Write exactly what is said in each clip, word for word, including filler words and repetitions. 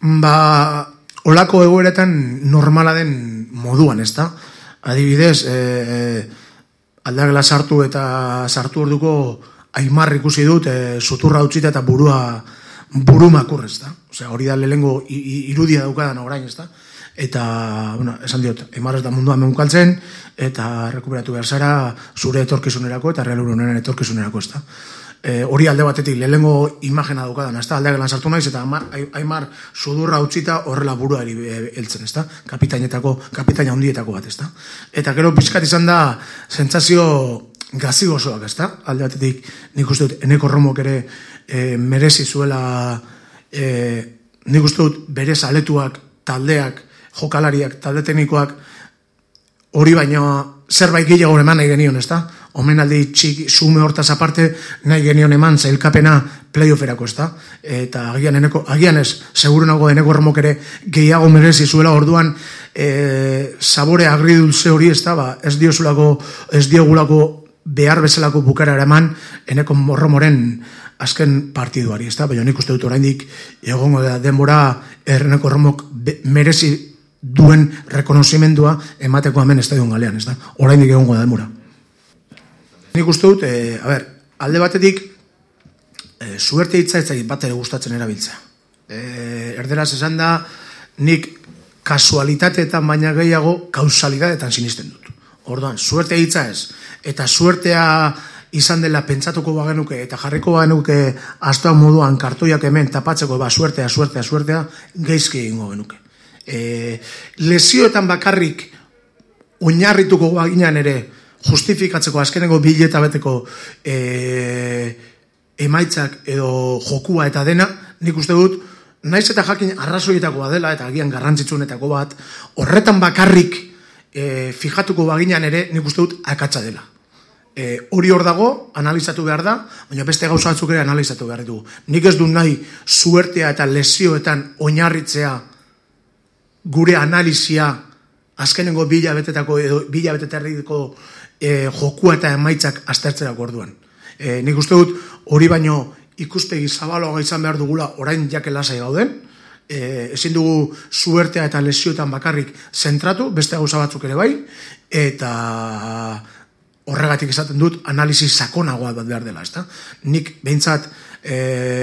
Ba, olako egoeretan normala den moduan, ez da? Adibidez, e, e, aldagela sartu eta sartu orduko Aimar ikusi dut, e, suturra utzita eta burua buru makur, ez da? Osea, hori da lehengo irudia daukadan orain, ez da? Eta, bueno, esan diot, Aimar ez da munduan meunkaltzen, eta rekuperatu behar zara zure etorkizunerako eta Real Unionen etorkizunerako, ez da? E, hori alde batetik lehengo imagena daukadan, ez da? Aldeagelan sartu naiz, eta Aimar sudurra utzita horrela buruari heltzen, ez da? Kapitainetako, kapitaina handietako bat, ez da? Eta gero pixkat izan da sentsazio gazi gozoak, ez da? Alde batetik nik uste dut Eneko Romok ere e, merezi zuela, e, nik uste dut bere zaletuak, taldeak, jokalariak, talde teknikoak hori baino zerbait gehiago eman nahi genion, ez da? Omenaldi txiki, sume hortaz aparte nahi genion eman zailkapena playofferako, ez da? Eta agian, eneko, agian ez, seguru nago Eneko Romok ere gehiago merezi zuela orduan e, sabore agridulze hori, ez da? Ba, ez diozulako, ez diogulako behar bezalako bukara eraman Eneko Romoren azken partiduari, ez da? Baina nik uste dut oraindik egongo da denbora Eneko Romok merezi duen rekonozimendua emateko hemen estadion galean, ez da? Oraindik egongo da denbora. Nik uste dut, e, a ber, alde batetik e, suerte hitza ez zait bat ere gustatzen erabiltzea. E, erderaz esan da, nik kasualitateetan baina gehiago kausalitateetan sinisten dut. Orduan, suerte hitza ez, eta suertea izan dela pentsatuko bagenuke eta jarriko bagenuke astoan moduan kartoiak hemen tapatzeko ba suertea, suertea, suertea, geizki egingo genuke. E, lesioetan bakarrik oinarrituko baginan ere justifikatzeko azkeneko bileta beteko e, emaitzak edo jokua eta dena, nik uste dut, naiz eta jakin arrazoietakoa dela eta agian garrantzitsuenetako bat, horretan bakarrik e, fijatuko baginan ere nik uste dut akatsa dela. E, hori hor dago, analizatu behar da, baina beste gauza batzuk ere analizatu behar dugu. Nik ez du nahi suertea eta lesioetan oinarritzea gure analizia azkenengo bilabetetako edo bilabetetarriko e, jokua eta emaitzak aztertzerako orduan. E, nik uste dut hori baino ikuspegi zabaloa izan behar dugula orain jake lasai gauden, e, ezin dugu suertea eta lesioetan bakarrik zentratu, beste gauza batzuk ere bai, eta horregatik esaten dut analizi sakonagoa bat behar dela, ezta? Nik behintzat e,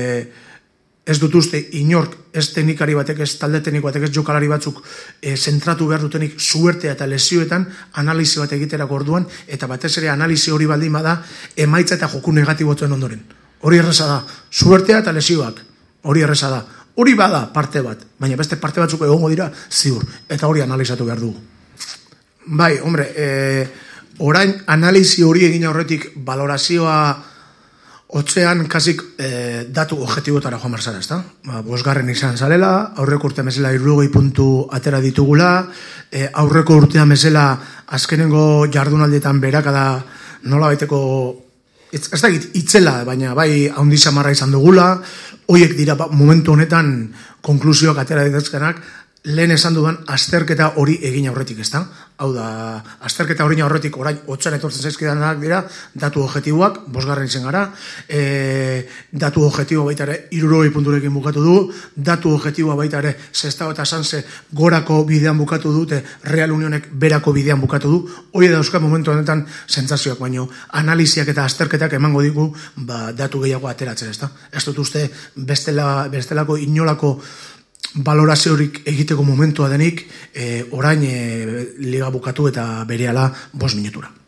ez dut uste inork, ez teknikari batek, ez talde tekniko batek, ez jokalari batzuk e, zentratu behar dutenik suertea eta lesioetan analizi bat egiterako orduan, eta batez ere analizi hori baldin bada emaitza eta joku negatibotzen ondoren. Hori erreza da, suertea eta lesioak, hori erreza da. Hori bada parte bat, baina beste parte batzuk egongo dira ziur, eta hori analizatu behar dugu. Bai, hombre, e, orain analizi hori egin aurretik valorazioa otzean kasik e, datu objektibotara joan barzara, ez da? Ba, bosgarren izan zalela, aurreko urtean bezala hirurogei puntu atera ditugula, e, aurreko urtean bezala azkenengo jardunaldietan berakada nola baiteko, ez, ez da itzela, baina bai haundi samarra izan dugula, hoiek dira ba, momentu honetan konklusioak atera dituzkenak, lehen esan dudan azterketa hori egin aurretik, ez da? Hau da, azterketa hori aurretik orain otzan etortzen zaizkidanak dira, datu objektiboak, bosgarren izen gara, e, datu objektibo baita ere hirurogei punturekin bukatu du, datu objektiboa baita ere Sestao eta Sanse gorako bidean bukatu dute, Real Unionek berako bidean bukatu du, hori da euskal momentu honetan sentsazioak, baino analiziak eta azterketak emango digu ba, datu gehiago ateratzen, ez da? Ez dut uste bestela, bestelako inolako valoraziorik egiteko momentua denik, e, orain e, liga bukatu eta berehala bost minutura.